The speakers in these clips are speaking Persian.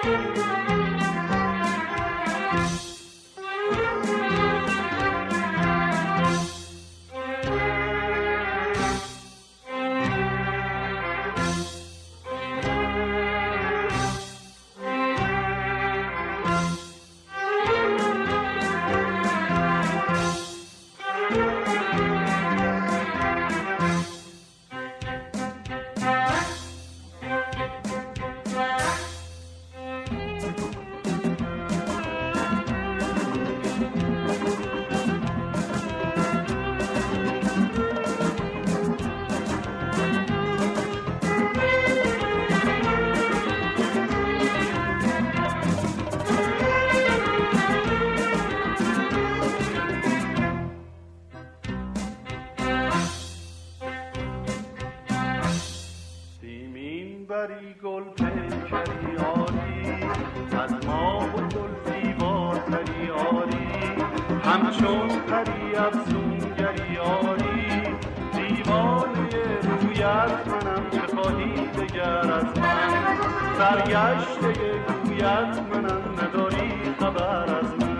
بری گل پیکری آری، از ما و گل زیباتری آری، همچون پری افسونگری آری، دیوانه رویت منم، چه خواهی دگر از من، سرگشته گویت منم، نداری خبر از من.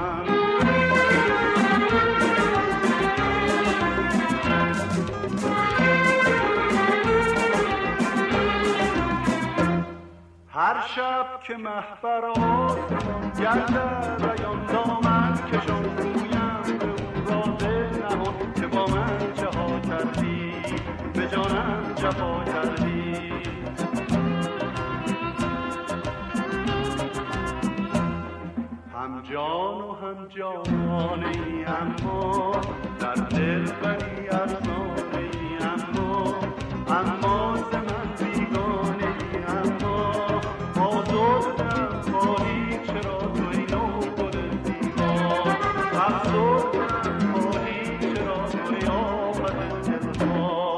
هر شب که محبر آسمان گردد بیان دامن کشان، گویم به او را دل نهان که با من چه ها کردی، به جانم جفا کردی. هم جان و هم جانانه، اما در دل بری افسانه ای، اما ز من بیگانه ای، اما آزردم خواهی چرا توی نو گل زیبا، افسردم خواهی چرا توی آفت دلها.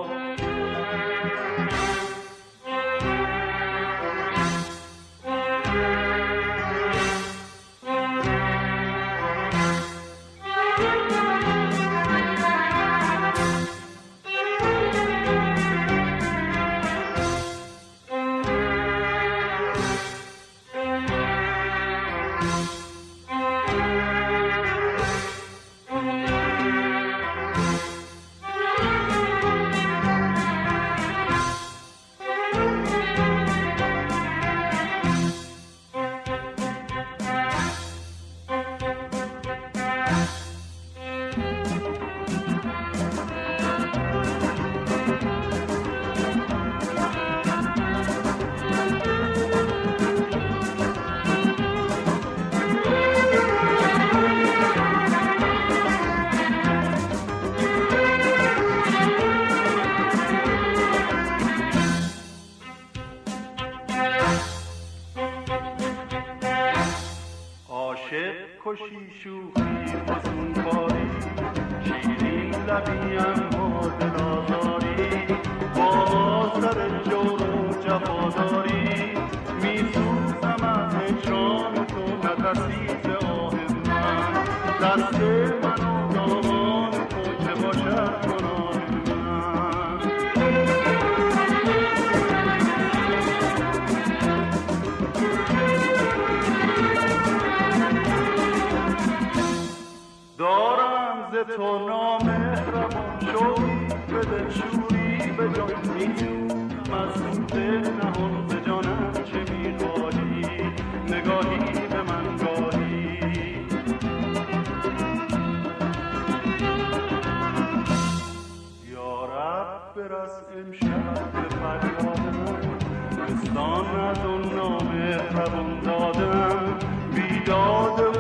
کشی شوخی فزون کاری، شیرین لبی اما دل آزاری، با سر جور و جفاداری، می سوزم از هجران تو، نترسی ز آه من، دست من و دامان تو چه باشد گناه من. دارم ز تو نامهربان شوقی به دلشوری به جان، میجویم از این دل نهان، به جانم چه میخواهی، نگاهی به من گاهی. یا رب برس امشب به فریادم، بستان از اون نامهربان دادم، بیداد